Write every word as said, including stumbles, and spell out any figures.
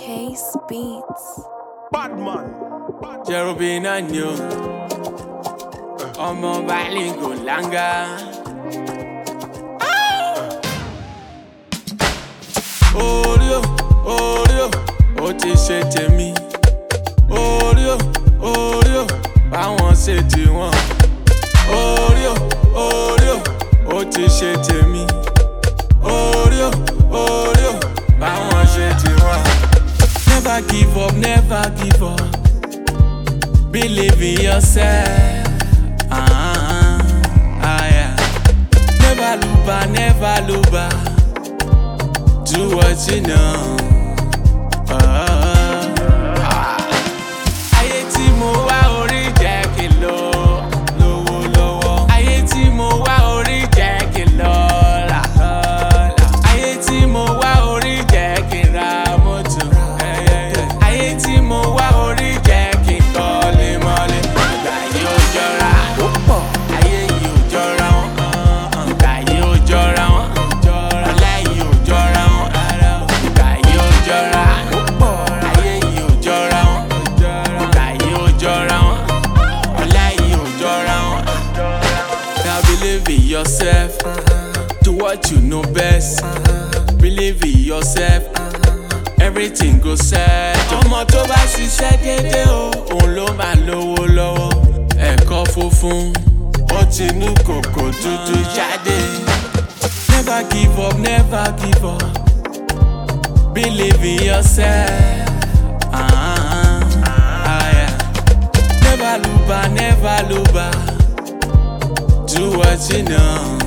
Case Beats. Badman. Cherubina new. Ọmọ Balingo Langa. Orio, Orio, ó ti ṣe tèmi. Orio, Orio, báwọn ṣe tiwọn. Orio, Orio, ó ti ṣe tèmi. Orio, Orio, báwọn ṣe tiwọn. Never give up, never give up. Believe in yourself. Ah, ah, yeah. Never look back, never look back. Do what you know. Ah, ah. Ayé tí mo wá orí jẹ́ kí n lọ lówó lọ́wọ́. Ayé tí mo wá orí jẹ́ kí n lọ là là. Ayé tí mo wá orí jẹ́ kí n ra mọ́tò. Ayé tí mo wá orí jẹ́ kí n kọ́lé mọ́lé. Ìgbà yìí ò jọra. Ayé yìí ò jọra wọn. Ìgbà yìí ò jọra wọn. Ọlá yìí ò jọra wọn. Ìgbà yìí ò jọra. Ayé yìí ò jọra wọn. Ìgbà yìí ò jọra wọn. Ọlá yìí ò jọra wọn. Now believe in yourself. Do what you know best. Believe in yourself. Everything go set. Ọmọ tó bá ṣiṣẹ́ dédé o, òun ló máa lówó lọ́wọ́. Ẹ̀kọ́ funfun, ó ti mú kòkò dúdú jáde. Never give up, never give up. Believe in yourself. Ah, ah, yeah. Never look back, never look back. Do what you know.